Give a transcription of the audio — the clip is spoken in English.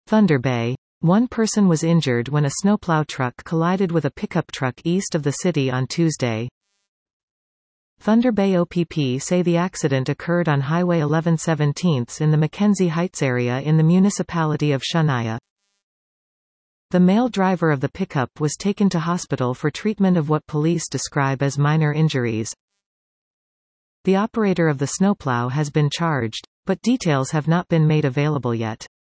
Thunder Bay. One person was injured when a snowplow truck collided with a pickup truck east of the city on Tuesday. Thunder Bay OPP say the accident occurred on Highway 11/17 in the Mackenzie Heights area in the municipality of Shania. The male driver of the pickup was taken to hospital for treatment of what police describe as minor injuries. The operator of the snowplow has been charged, but details have not been made available yet.